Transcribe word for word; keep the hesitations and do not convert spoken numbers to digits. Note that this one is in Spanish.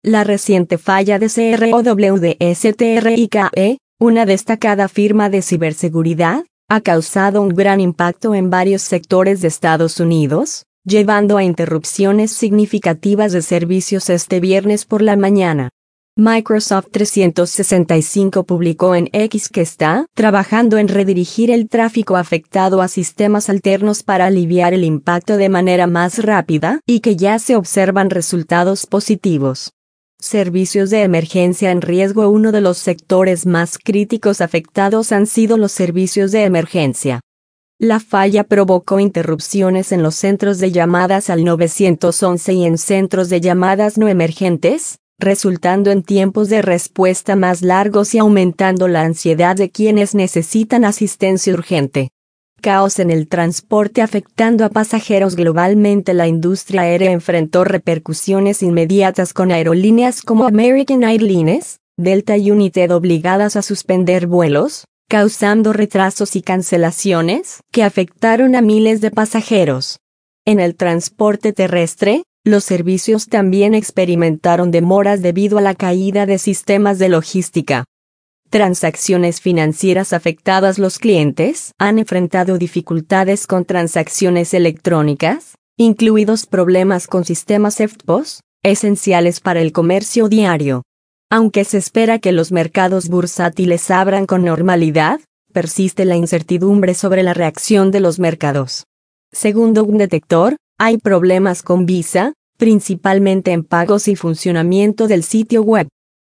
La reciente falla de CROWDSTRIKE, una destacada firma de ciberseguridad, ha causado un gran impacto en varios sectores de Estados Unidos, llevando a interrupciones significativas de servicios este viernes por la mañana. Microsoft trescientos sesenta y cinco publicó en X que está trabajando en redirigir el tráfico afectado a sistemas alternos para aliviar el impacto de manera más rápida y que ya se observan resultados positivos. Servicios de emergencia en riesgo. Uno de los sectores más críticos afectados han sido los servicios de emergencia. La falla provocó interrupciones en los centros de llamadas al nueve once y en centros de llamadas no emergentes, resultando en tiempos de respuesta más largos y aumentando la ansiedad de quienes necesitan asistencia urgente. Caos en el transporte afectando a pasajeros globalmente. La industria aérea enfrentó repercusiones inmediatas con aerolíneas como American Airlines, Delta y United obligadas a suspender vuelos, causando retrasos y cancelaciones que afectaron a miles de pasajeros. En el transporte terrestre, los servicios también experimentaron demoras debido a la caída de sistemas de logística. Transacciones financieras afectadas. Los clientes han enfrentado dificultades con transacciones electrónicas, incluidos problemas con sistemas E F T P O S, esenciales para el comercio diario. Aunque se espera que los mercados bursátiles abran con normalidad, persiste la incertidumbre sobre la reacción de los mercados. Según un detector, hay problemas con Visa, principalmente en pagos y funcionamiento del sitio web.